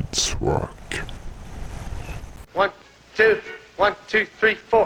Network. 1, 2, 1, 2, 3, 4.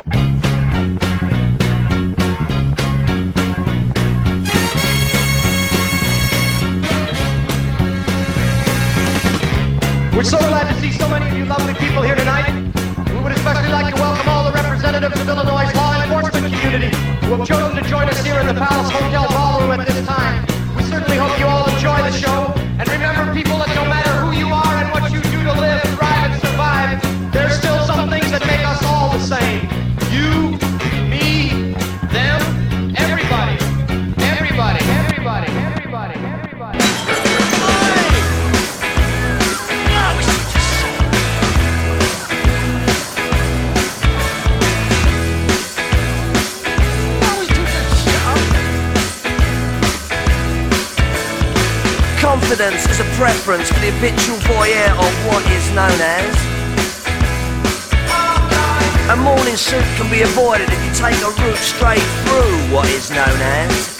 We're so glad to see so many of you lovely people here tonight. We would especially like to welcome all the representatives of Illinois' law enforcement community who have chosen to join us here in the Palace Hotel Ballroom at this time. We certainly hope you all enjoy the show. And remember, people, that no matter who you are and what you do to live, thrive, and survive, there's still some things that make us all the same. You, me, them, everybody. Everybody, everybody, everybody, everybody. Confidence is a preference for the habitual voyeur of what is known as. A morning suit can be avoided if you take a route straight through what is known as.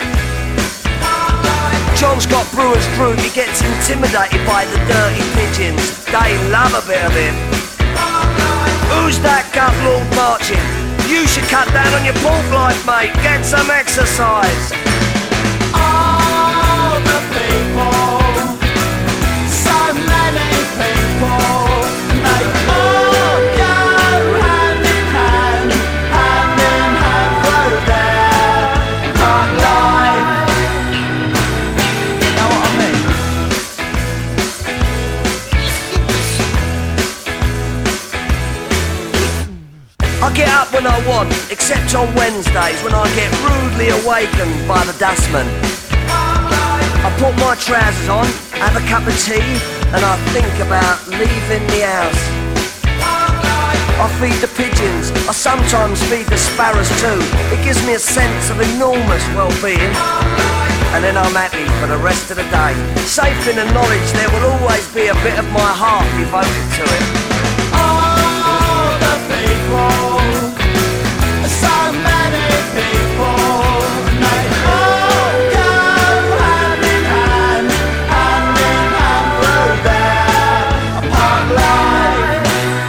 John's got Brewer's Group, he gets intimidated by the dirty pigeons. They love a bit of him. Who's that gut lord marching? You should cut down on your pork life, mate. Get some exercise. All the people, so many people, they all go hand in hand through their hard life. You know what I mean? I get up when I want, except on Wednesdays when I get rudely awakened by the dustman. I put my trousers on, have a cup of tea, and I think about leaving the house. I feed the pigeons, I sometimes feed the sparrows too. It gives me a sense of enormous well-being. And then I'm happy for the rest of the day, safe in the knowledge there will always be a bit of my heart devoted to it. All the people, so many people, they all go hand in hand through their park life.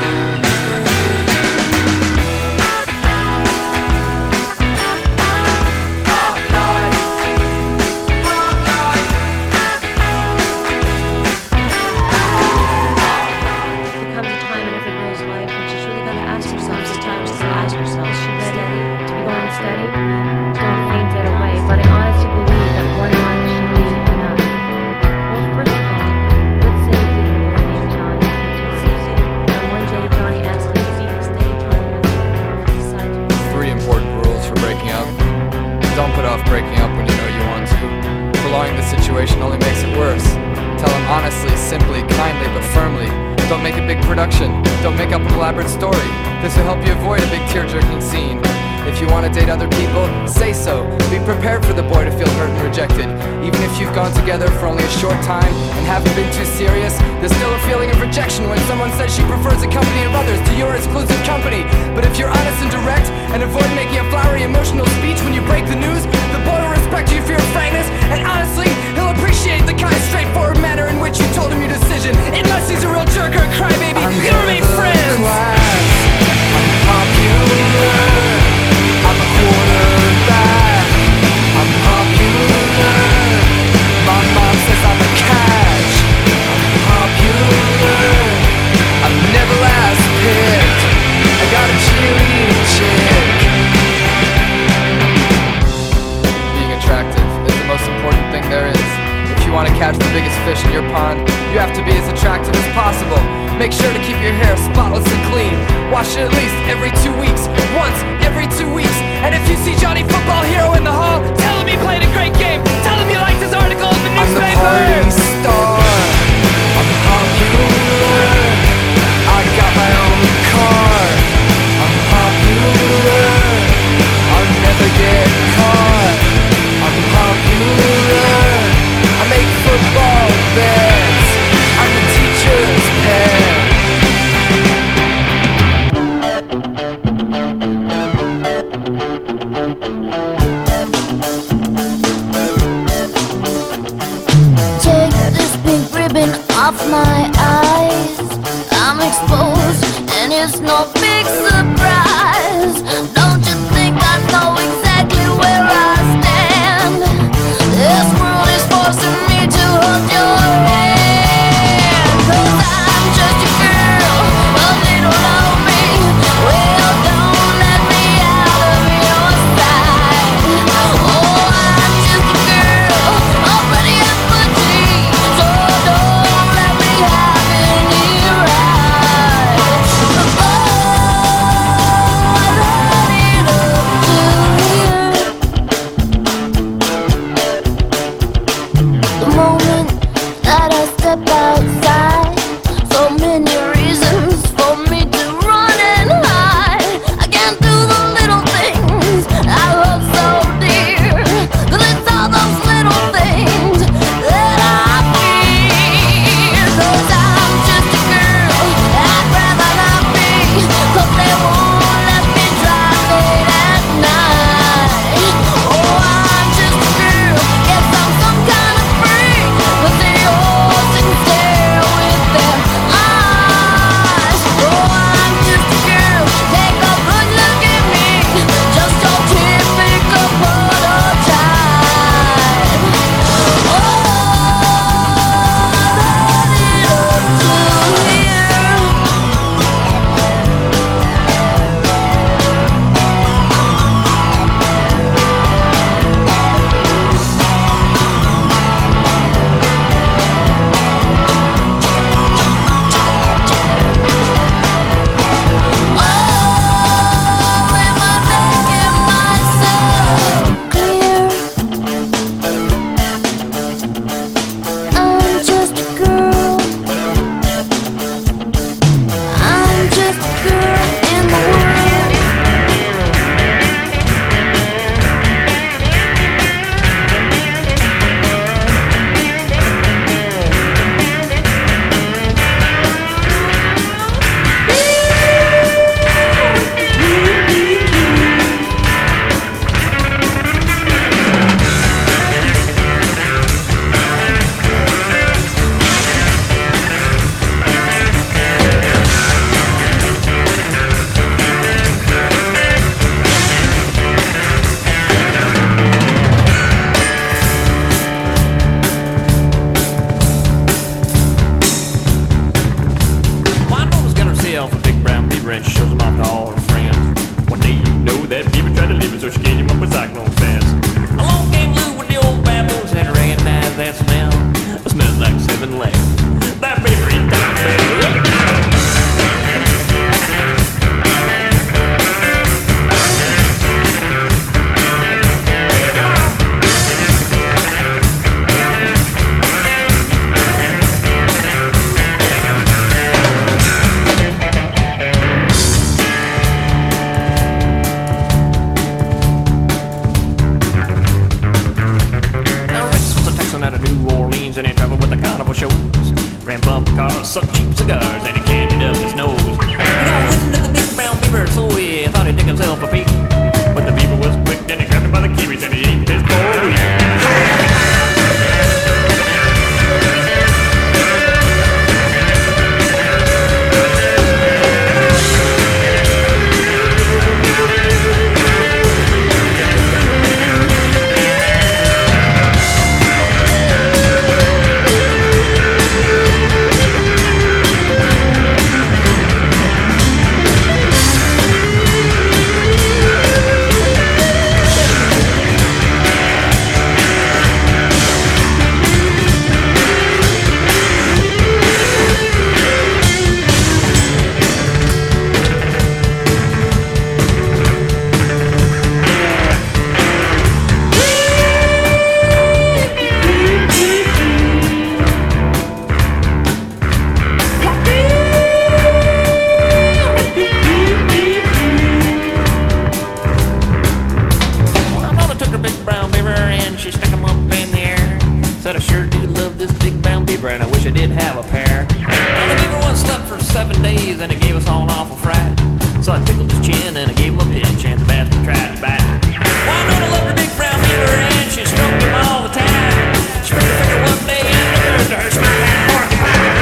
Park life. There comes a time in every girl's life when she's really got to ask herself, sometimes to ask herself, is she steady? To be going steady? Don't faint that away, but I honestly believe that one night should be enough. Well, first of all, let's say you did your name Johnny until Susie, and one day Johnny asked you if you could stay Johnny until you decide to. 3 important rules for breaking up. Don't put off breaking up when you know you want to. Prolonging the situation only makes it worse. Tell them honestly, simply, kindly, but firmly. Don't make a big production. Don't make up an elaborate story. This will help you avoid a big tear-jerking scene. If you want to date other people, say so. Be prepared for the boy to feel hurt and rejected. Even if you've gone together for only a short time and haven't been too serious, there's still a feeling of rejection when someone says she prefers the company of others to your exclusive company. But if you're honest and direct and avoid making a flowery emotional speech when you break the news, the boy will respect you for your frankness, and honestly, he'll appreciate the kind, straightforward manner in which you told him your decision. Unless he's a real jerk or a crybaby, you'll remain friends. I'm popular. I'm a quarterback. I'm popular. My mom says I'm a catch. I'm popular. I'm never last picked. I got a cheerleading chick. Being attractive is the most important thing there is. If you want to catch the biggest fish in your pond, you have to be as attractive as possible. Make sure to keep your hair spotless and clean. Wash it at least every 2 weeks. Once every 2 weeks. And if you see Johnny Football Hero in the hall, tell him he played a great game. Tell him you liked his article in the I'm the party newspaper. star. I'm popular. I got my own car. I'm popular. I'll never get caught. I'm popular. I make football bets. I'm the teacher's pet. Take this off my eyes. I'm exposed, and it's no big surprise. Don't you think I know exactly where I stand? This world is forcing me to hold your hand. 'Cause I'm just a girl, a little lonely. Well, don't let me out of your sight. Oh, I'm just a girl, already at my teeth. So don't let me have any rights. Oh, I let it up to you. The moment that I step outside, so many reasons for me to run and hide. I can't do the little things I love so dear, 'cause it's all those little things that I fear. 'Cause I'm just a girl, I'd rather not be, 'cause they won't let me drive late at night. Oh, I'm just a girl, guess I'm some kind of freak, but they all sit and stare with their eyes. Oh, I'm just a girl, take a good look at me, just your typical prototype. Oh, let it up to you. Oh, am I making myself clear? I'm just a girl. I'm just a girl in the world. My mama's got herself a big brown beaver and she shows them off to all her friends. One day you know that beaver tried to leave her, so she gave him up a cyclone fence. Along came Lou with the old baboons and recognized that smell. It smells like 7-Eleven. That beaver ain't down there. Now Rex was a Texan out of New Orleans and he traveled with the carnival shows. Ran bumper cars, sucked cheap cigars, and he candied up his nose. He got listened to the big brown beaver, so he thought he'd dig himself a peek. But the beaver was quick, then he grabbed him by the kiwis and he ate his bowl. Said I sure do love this big brown beaver and I wish I did have a pair. Now the beaver once slept for 7 days and it gave us all an awful fright. So I tickled his chin and I gave him a pinch and the bastard tried to bite. Well, I know I love the big brown beaver and she stroked him all the time. She made her figure one day and the Thursday her smile like a porcupine.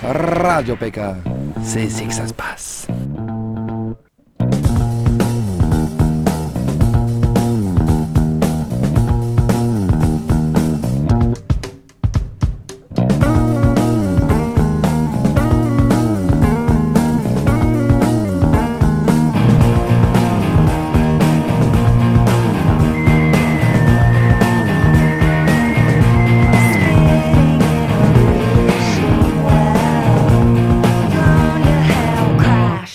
Radio PK. C'est ici que ça se passe. Crash.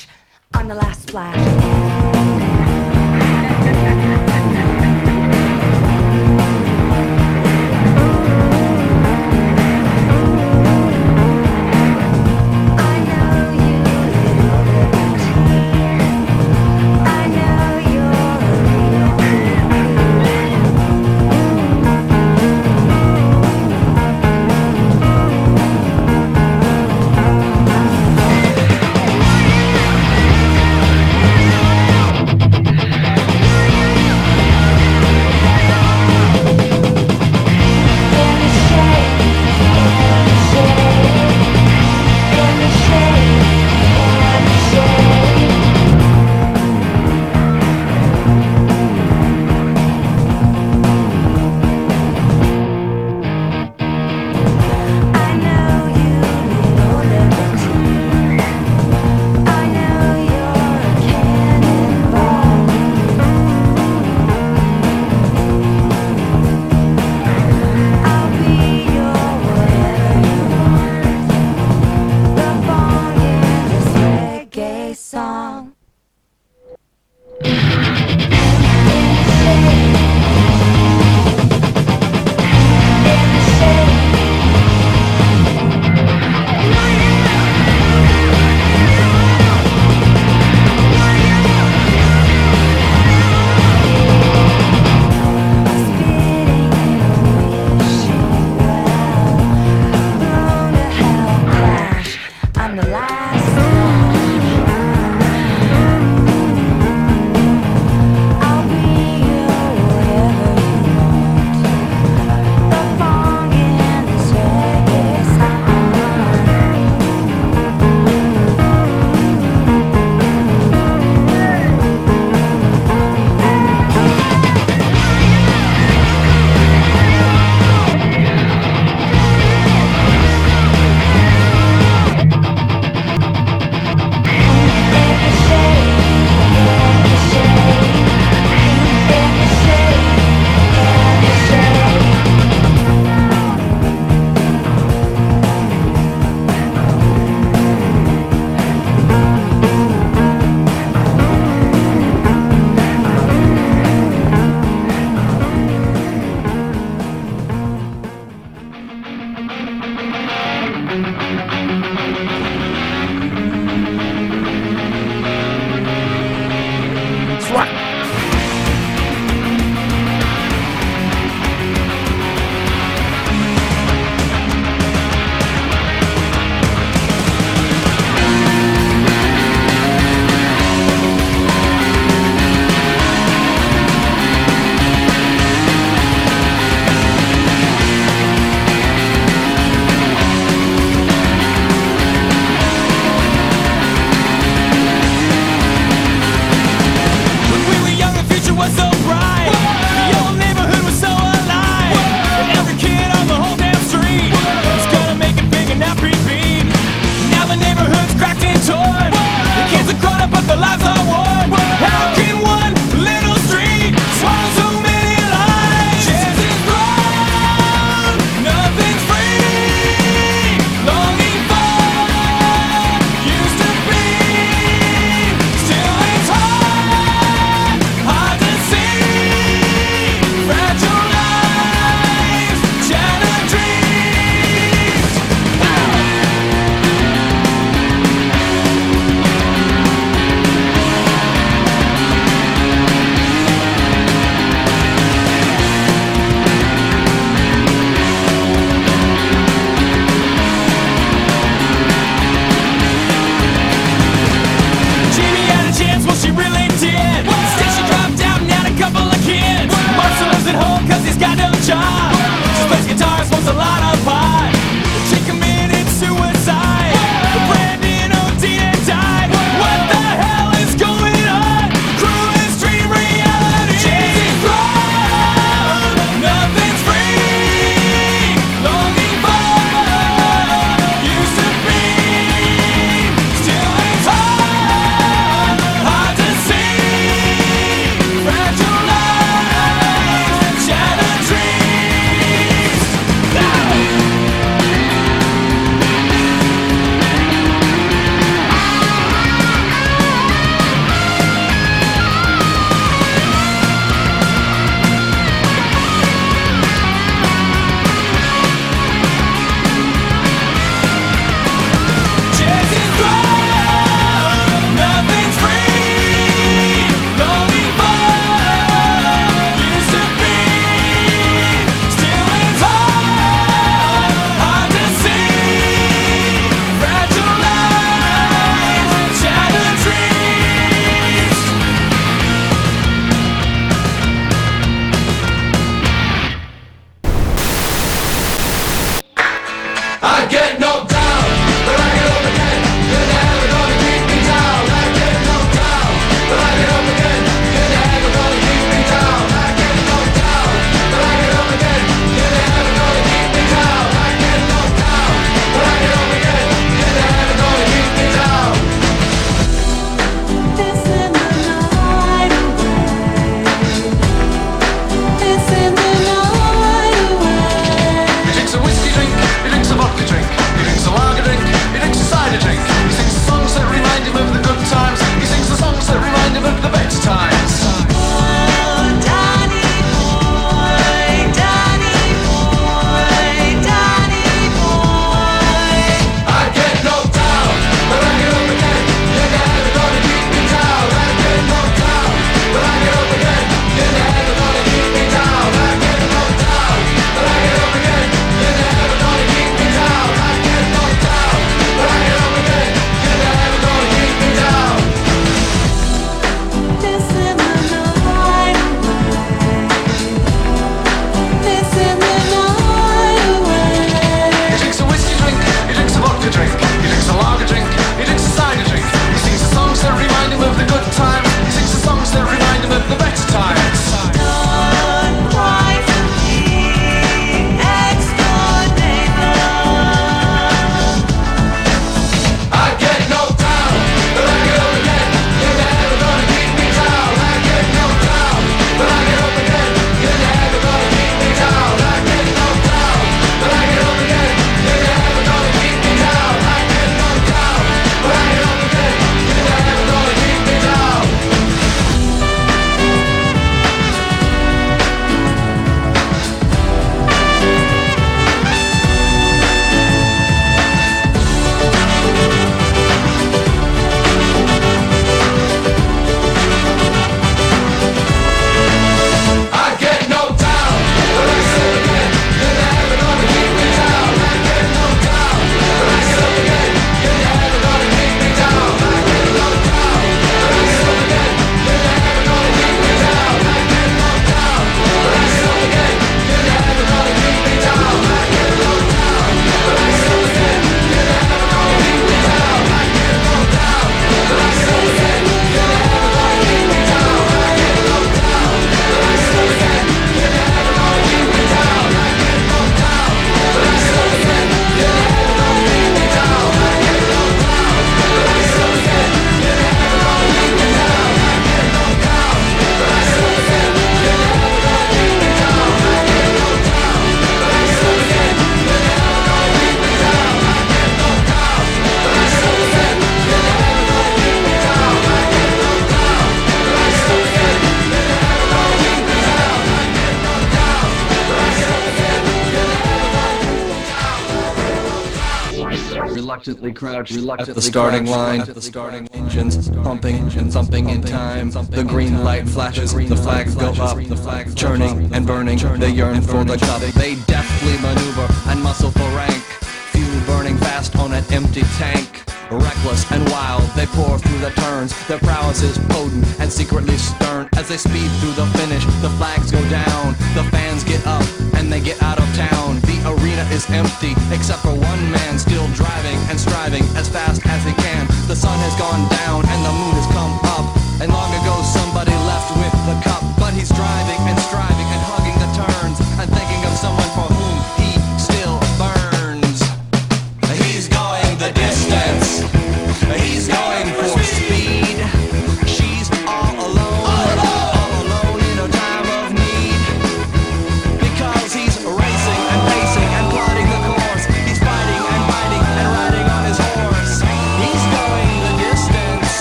reluctantly crouched at the starting line, engines pumping and thumping in time. The green light flashes, the flags go up, churning and burning, they yearn for the cup. They deftly maneuver and muscle for rank, fuel burning fast on an empty tank. Reckless and wild, they pour through the turns. Their prowess is potent and secretly stern. As they speed through the finish, the flags go down. The fans get up and they get out of town. The arena is empty, except for one man still driving and striving as fast as he can. The sun has gone down and the moon has come up, and long ago somebody left with the cup. But he's driving and striving and hugging the turns and thinking of someone for whom he still burns. He's going the distance. He's going for speed. She's all alone in a time of need. Because he's racing and pacing and plotting the course. He's fighting and biting and riding on his horse. He's going the distance.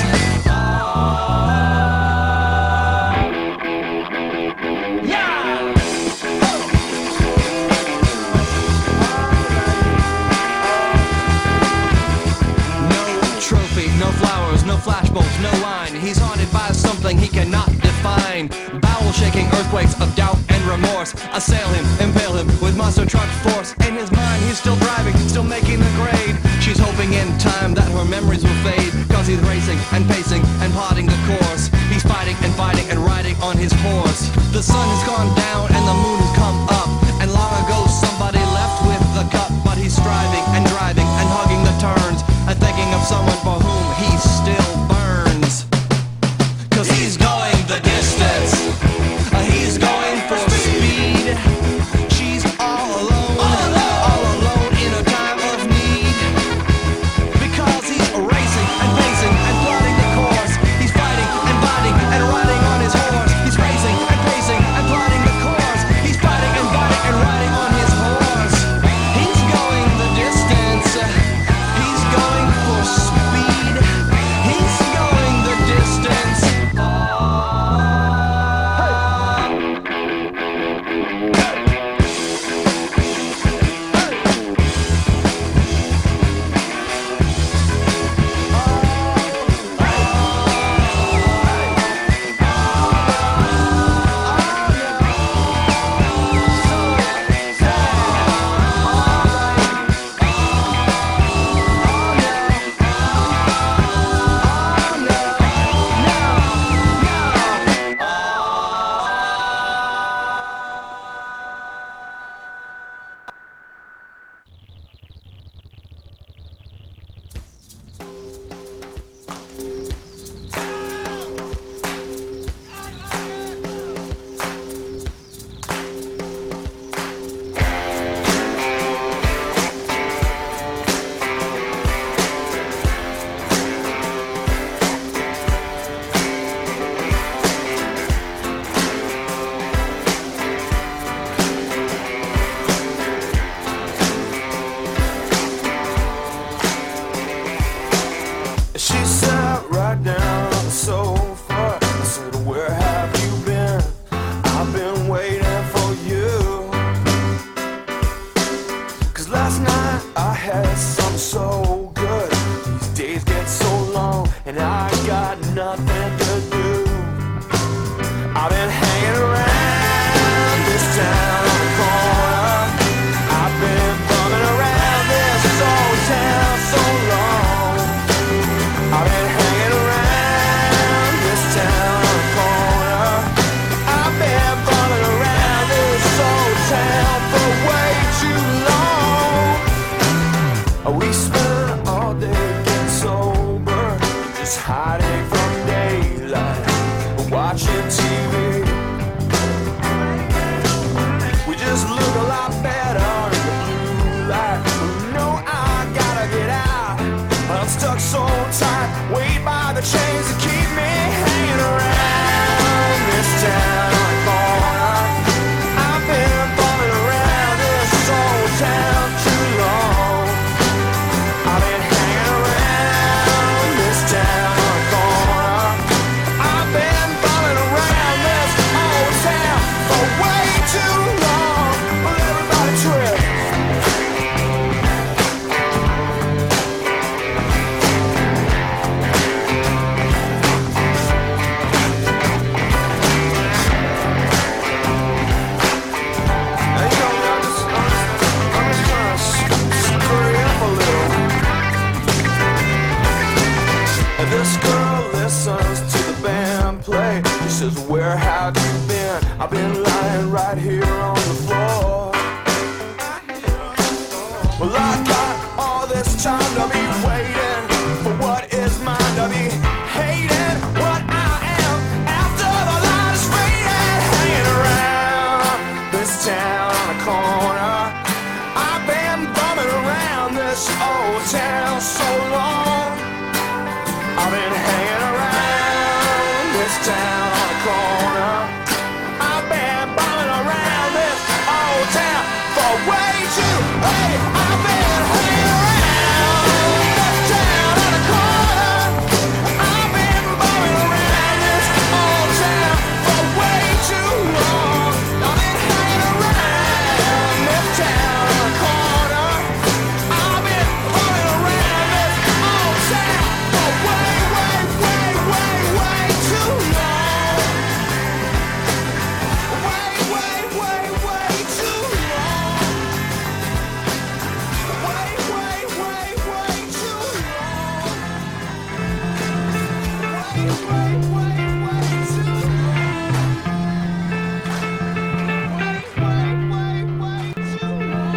Yeah! Trophy, no flowers, no flashbulbs, no line. He's haunted by something he cannot define. Bowel-shaking earthquakes of doubt and remorse assail him, impale him with monster truck force. In his mind, he's still driving, still making the grade. She's hoping in time that her memories will fade, cause he's racing and pacing and plotting the course. He's fighting and fighting and riding on his horse. The sun has gone down and the moon has come up, and long ago somebody left with the cup. But he's striving and driving and hugging the turns and thinking of someone for whom he still burns. Cause he's going the distance. He's going for speed. She's all alone in a time of need. Because he's racing and pacing and plotting the course. He's fighting and biting and riding on his horse. He's racing and pacing and plotting the course. He's fighting and biting and riding on his horse. He's going the distance. He's going for speed. He's going the distance. She sat right down on the sofa. I said, where have you been? I've been waiting for you. Cause last night I had something so good. These days get so long and I got nothing to do. I've been hanging around this town on the corner. I've been bumming around this old town so long. I've been hanging around this town on the corner. I've been bumming around this old town for way too long. We spent all day getting sober, just hiding from daylight, watching TV. We just look a lot better in the blue light. No, I gotta get out. I'm stuck so tight, weighted by the chains that keep me hanging around this town on the corner. I've been bumming around this old town too long. I've been hanging around this town on the corner. I've been bumming around this old town for way too long. Well, everybody trip. I've been lying right here on the floor. Well, I got all this time to be waiting for what is mine, to be hating what I am after the light is fading. Hanging around this town on the corner, I've been bumming around this old town so long. I've been hanging around this town on the corner. I've been bumming around this old town for way too late. I've been hanging around this town on the corner. I've been bumming around this old town for way too long. I've been hanging around this town on the corner. I've been bumming around this old town for way, way, way, way, way too long. Way, way, way, way too long. Way, way, way, way too long. Way, way, way, way too long. Way, way, way, way too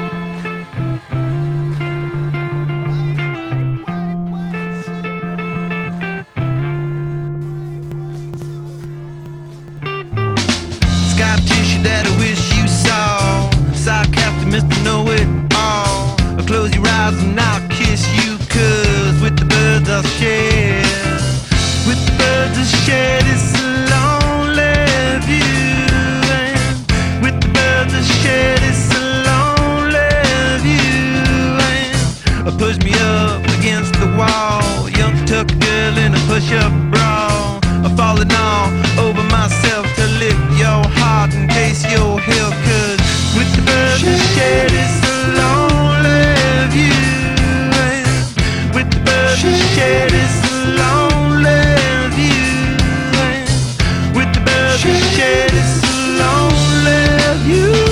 Scar tissue that I wish you saw. Sarcastic Mr. Know-It-All. I'll close your eyes and I'll kiss you, 'cause with the birds I'll share. With the birds I'll share this lonely view. And with the birds I'll share this lonely view. And push me up against the wall. Young tuck girl in a push-up bra. I'm falling all over myself to lift your heart in case you're here. 'Cause with the birds I share this lonely view. And with the birds I share this lonely view. And with the birds I share this lonely view.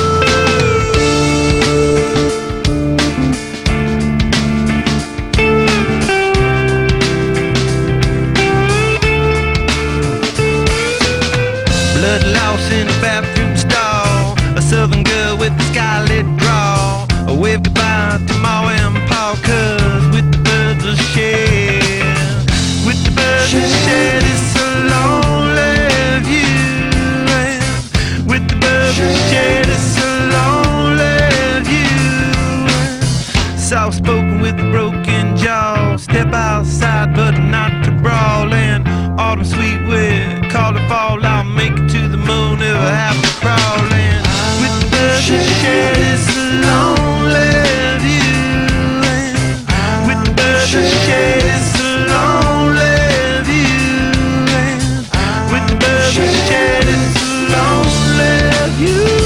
Blood loss in a bathroom stall. A southern girl with a scarlet draw. A wave goodbye to Ma and Pa, 'cause with the birds I share. With the birds I share this lonely view. And with the birds I share this lonely view. Soft spoken with a broken jaw. Step outside but not to brawl. And autumn sweet with call it fall. I'll make it to the moon if I have to crawl. And with the birds I share this lonely view. And with the birds I share this lonely view. And with the birds I share this lonely view.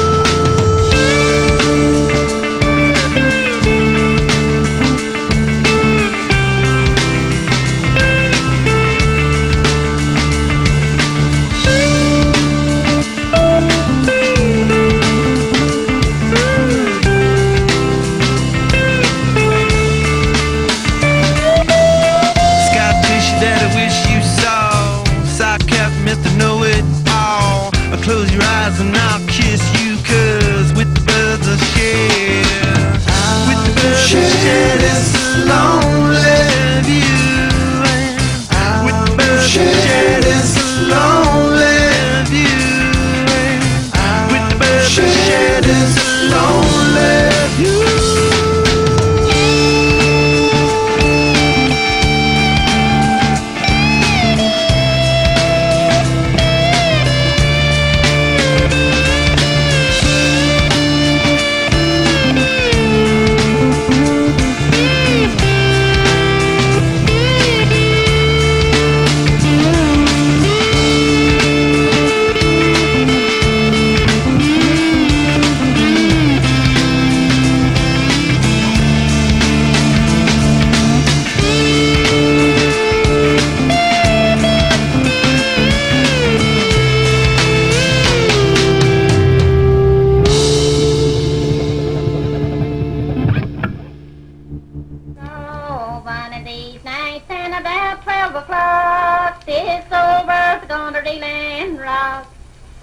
Scar tissue that I wish you saw. Sarcastic Mr. Know-It-All. I'll close your eyes and I'll kiss you, 'cause with the birds I share. With the birds I share this lonely view. And with the birds I share this lonely view. And with the birds I share this lonely view.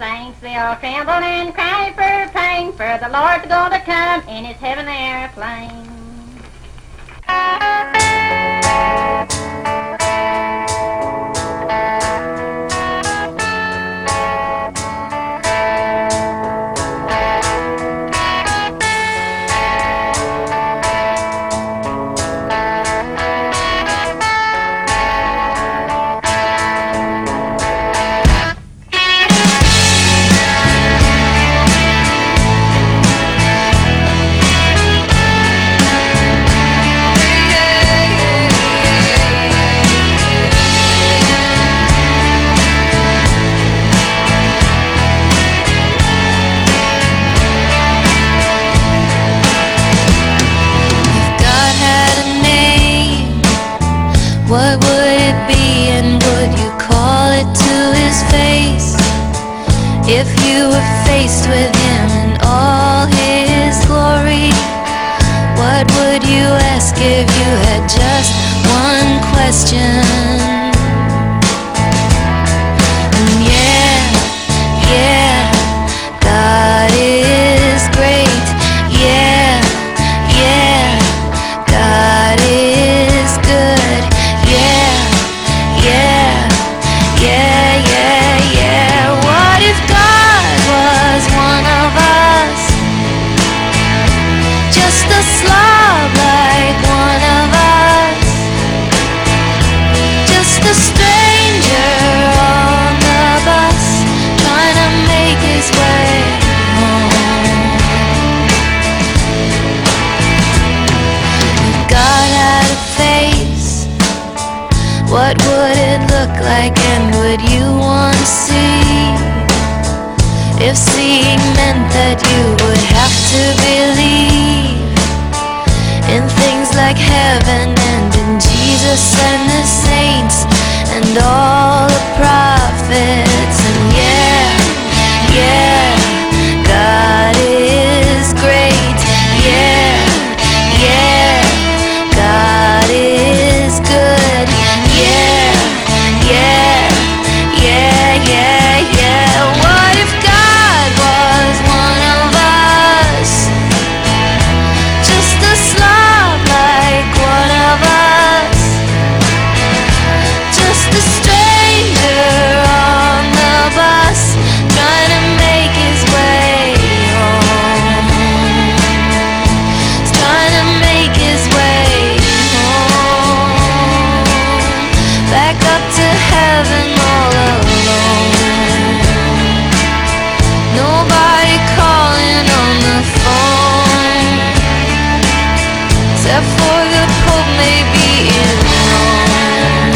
saints, they all tremble and cry for pain, for the Lord's going to come in his heavenly airplane. What would it be, and would you call it to his face? If you were faced with him in all his glory, what would you ask if you had just one question? And yeah, God is great. Yeah, God is good. Yeah. What if God was one of us? Just a slob like one of us. Just a stranger on the bus, trying to make his way home. If God had a face, what would it look like, and would you want to see? If seeing meant that you would have to believe in things like heaven and in Jesus and the saints and all the prophets. And yeah, God is great. Yeah, God is good. Yeah. What if God was one of us? Just a slob like one of us. Just a stranger on the bus, trying to make his way home. He's trying to make his way home. Back up to heaven all alone. Nobody calling on the phone, except for the Pope maybe in Rome.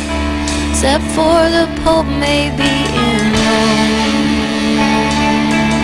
except for the Pope maybe in Rome.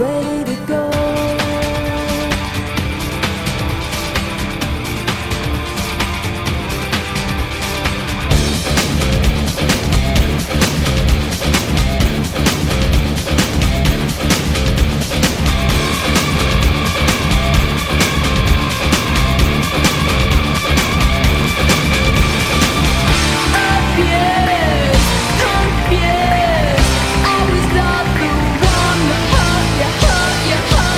ready to go. I was not the one to hurt you.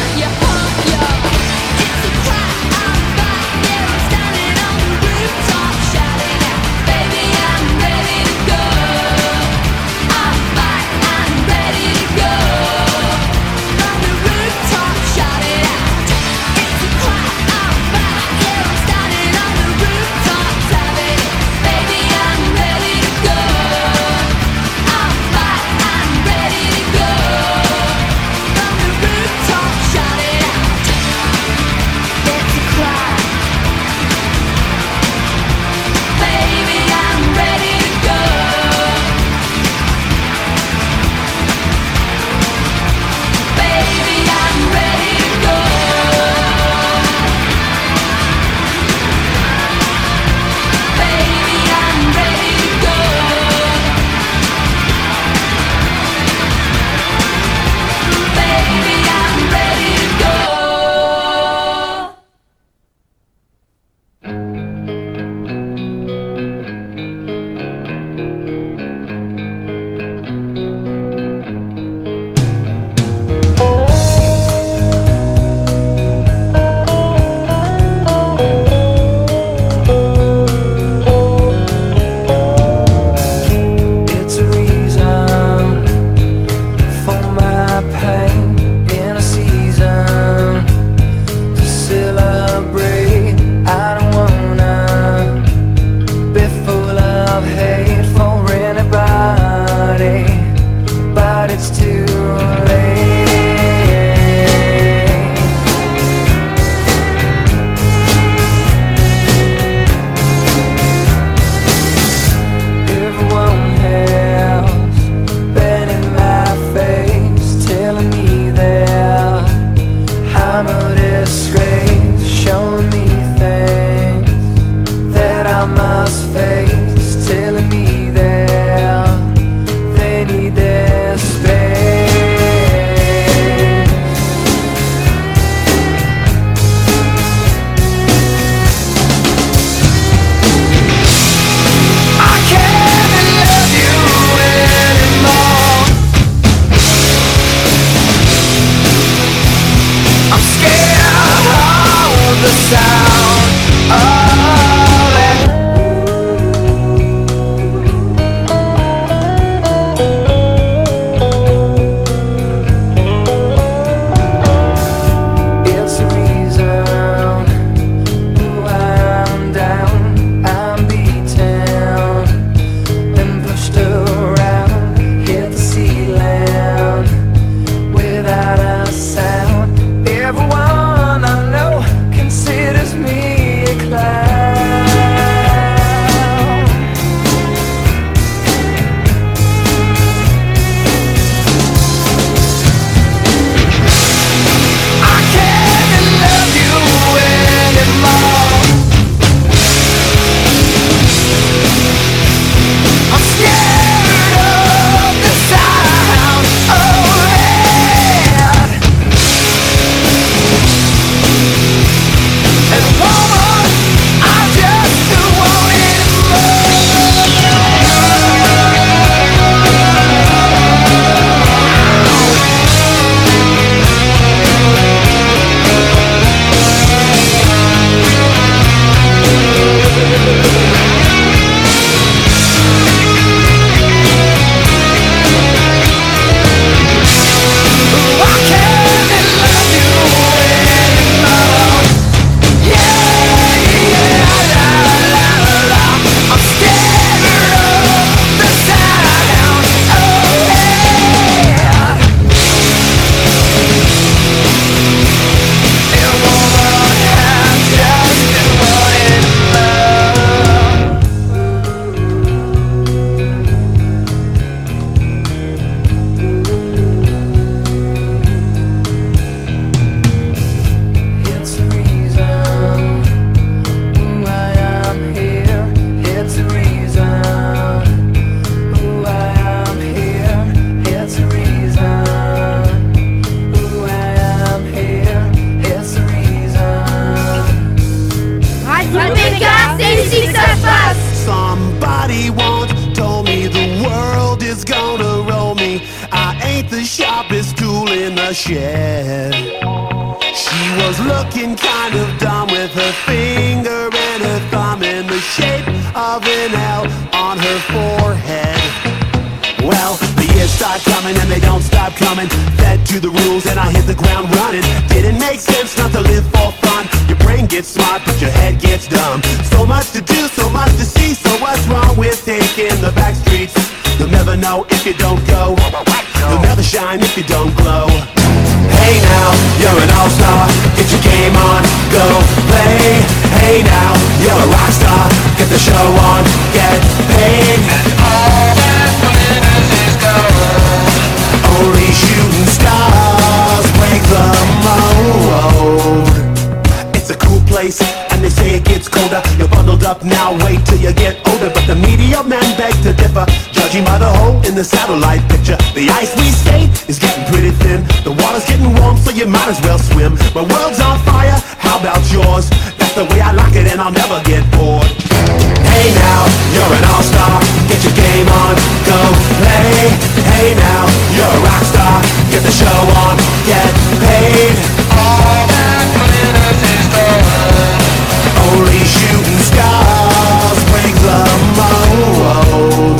the shed. She was looking kind of dumb with her finger and her thumb in the shape of an L on her forehead. Well, the years start coming and they don't stop coming. Fed to the rules and I hit the ground running. Didn't make sense not to live for fun. Your brain gets smart but your head gets dumb. So much to do, so much to see. So what's wrong with taking the back streets? You'll never know if you don't go. You'll never shine if you don't glow. Hey now, you're an all-star. Get your game on, go play. Hey now, you're a rock star. Get the show on, get paid. And all that glitters is gold. Only shooting stars break the mold. It's a cool place, and they say it gets colder. You're bundled up now, wait till you get older. But the media men beg to differ, judging by the hole in the satellite picture. The ice we skate is getting pretty thin. The water's getting warm, so you might as well swim. My world's on fire, how about yours? That's the way I like it, and I'll never get bored. Hey now, you're an all-star. Get your game on, go play. Hey now, you're a rock star. Get the show on, get paid. All that glitters is gold. Only shooting stars break the mold.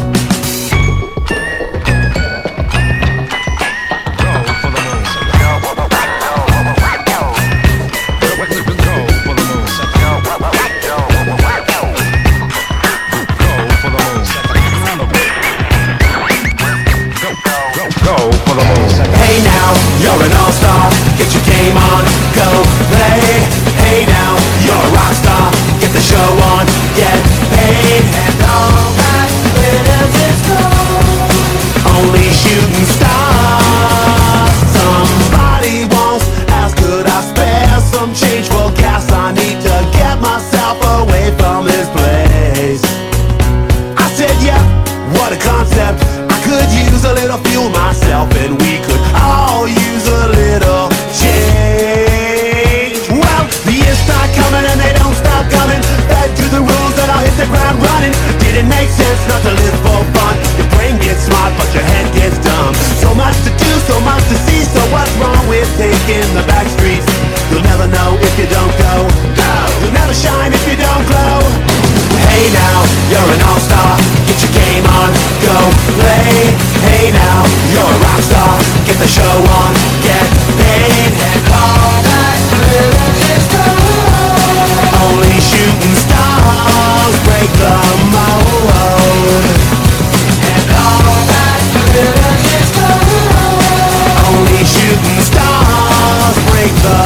Hey now, you're an all-star. Get your game on, go play. Hey now, you're a rock star. Get the show on, get paid. And all that glitters is gold. Only shooting stars. Somebody once asked, could I spare some change for gas? I need to get myself away from this place. I said, yeah, what a concept. Could use a little fuel myself, and we could all use a little change. Well, the years start coming and they don't stop coming. Fed to the rules and I'll hit the ground running. Didn't make sense not to live for fun. Your brain gets smart but your head gets dumb. So much to do, so much to see. So what's wrong with taking the back streets? You'll never know if you don't go. You'll never shine if you don't glow. Hey now, you're an all-star. Get your game on, go play. Hey now, you're a rock star. Get the show on, get paid. And all that glitters is gold. Only shooting stars break the mold. And all that glitters is gold. Only shooting stars break the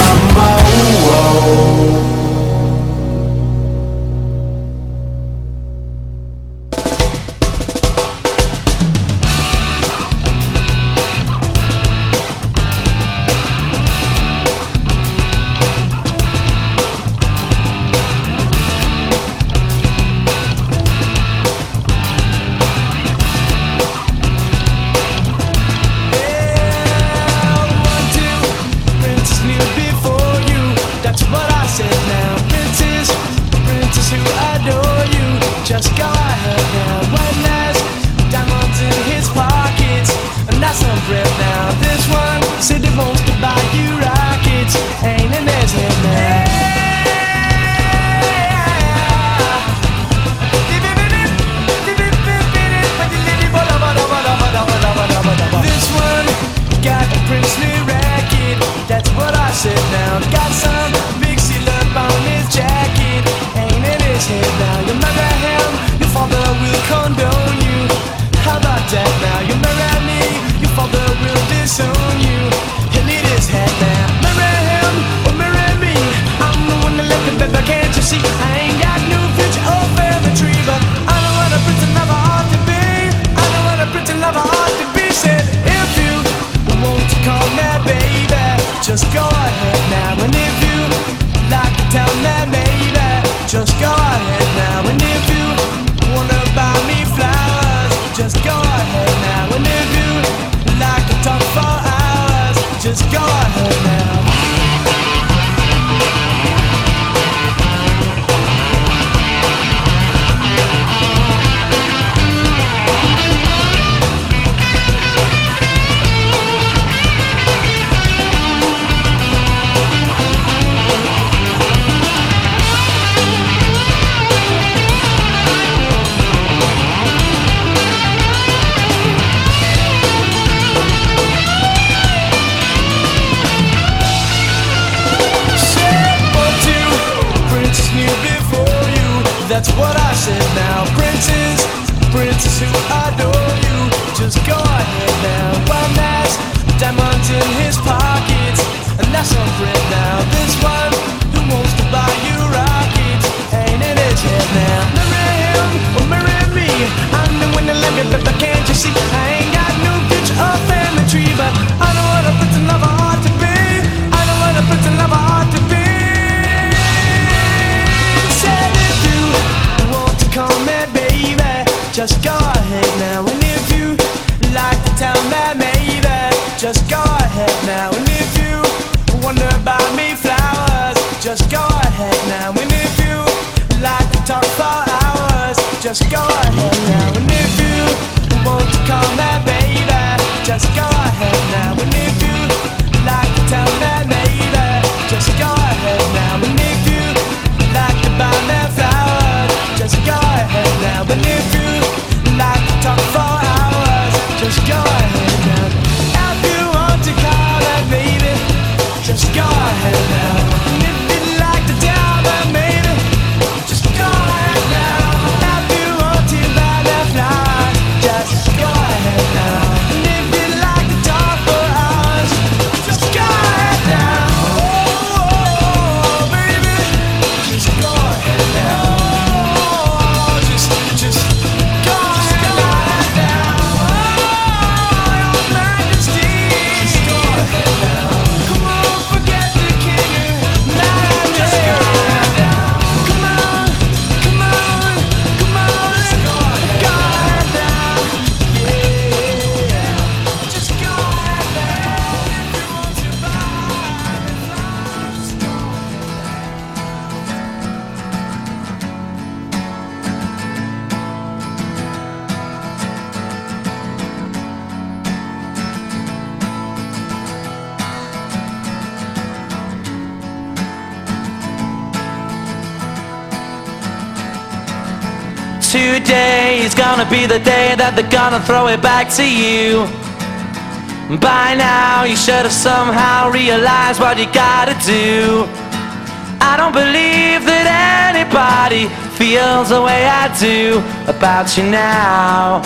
mold. Just go ahead now, and if you like to tell me, maybe just go ahead now, and if you wanna buy me flowers, just go ahead now, and if you like to talk for hours, that's what I said now. Princess who adore you, just go ahead now. One has diamonds in his pockets, and that's on print now. This one who wants to buy you rockets ain't in his head now. Marry him or marry me, I'm the one that let me, but can't you see? I ain't got no picture or family tree, but I know what a prince and lover ought to be. I know what a prince and lover ought to be. Said if you want to call me baby, just go ahead now. And if you like to tell me maybe, just go ahead now. And if you wonder about me flowers, just go ahead now. And if you like to talk for hours, just go ahead now. And if you want to call me baby, just go ahead now. And if you like to tell me maybe, just go ahead now. And if you like to buy me flowers, just go ahead now. But if you like to talk for hours, just go ahead now. If you want to call me baby, just go ahead now. And if you'd like to tell me maybe, just go ahead now. If you want to buy me flowers, just go ahead now. And if you'd like to talk for hours, just go ahead now. Oh, baby, just go ahead now. Just go ahead now. Oh, your majesty, just go ahead now. Come on, forget the king and majesty. Just go ahead now. Come on, come on, come on, just go ahead now. Yeah, just go ahead now. If you want to buy me flowers, just go Today is gonna be the day that they're gonna throw it back to you. By now you should have somehow realized what you gotta do. I don't believe that anybody feels the way I do about you now.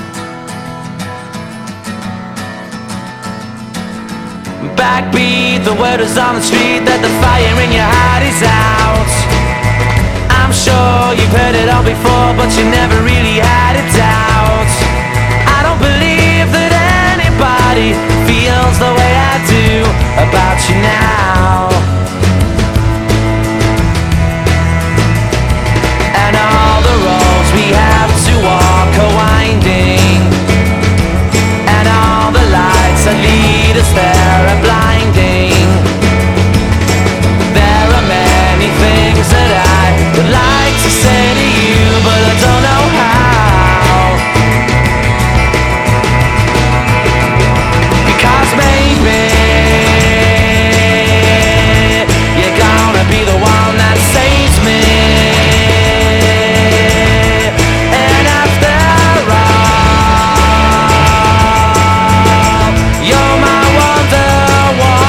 Backbeat, the word is on the street that the fire in your heart is out. I'm sure you've heard it all before, but you never really had a doubt. I don't believe that anybody feels the way I do about you now. And all the roads we have to walk are winding, and all the lights that lead us there are blinding. There are many things that I would like to say to you, but I don't know how. Because maybe you're gonna be the one that saves me. And after all, you're my Wonderwall.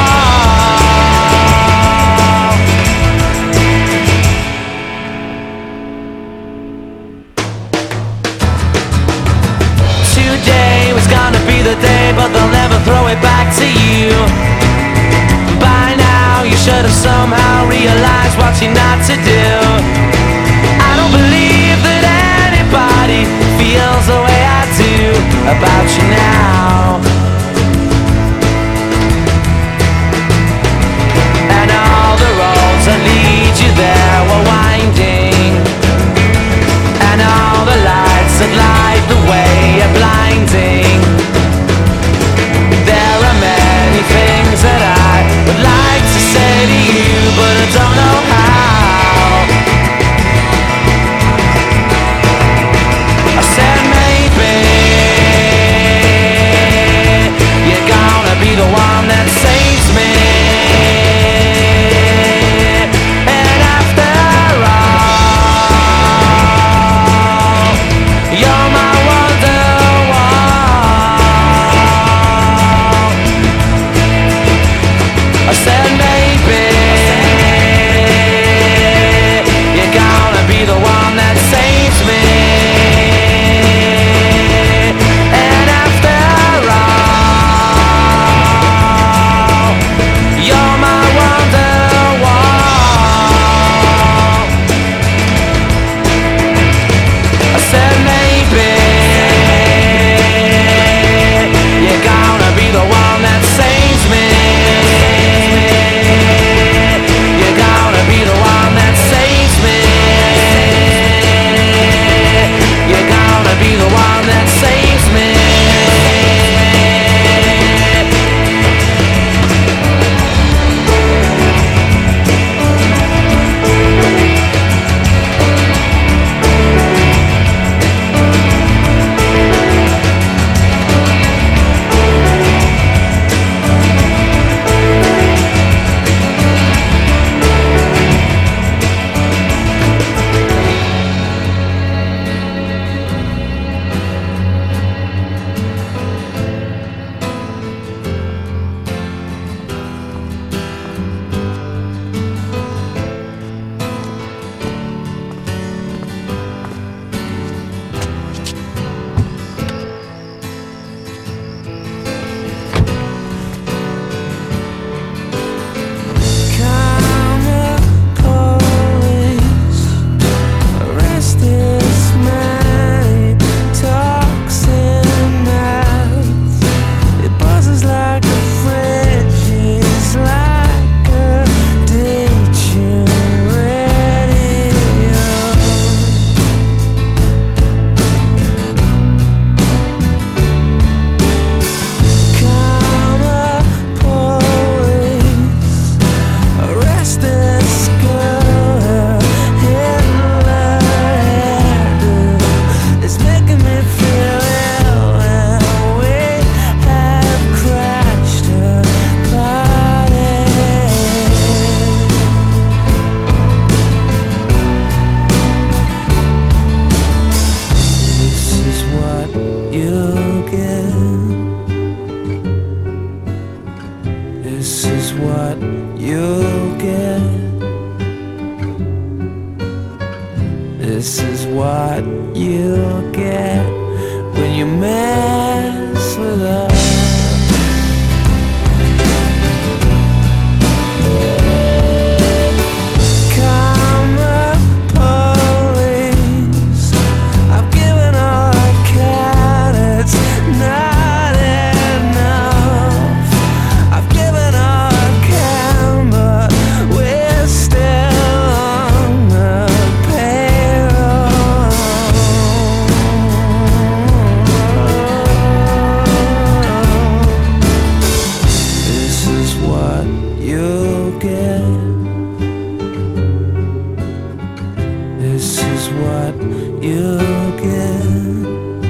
Today was gonna be the day, but they'll never throw it back to you. By now you should have somehow realized what you're not to do. I don't believe that anybody feels the way I do about you now. And all the roads that lead you there were winding, and all the lights that light the way are blinding. There are many things that I would like to say to you, but I don't know how. I said maybe This is what you'll get. This is what you'll get when you mess with us.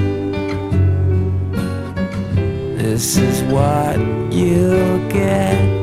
This is what you'll get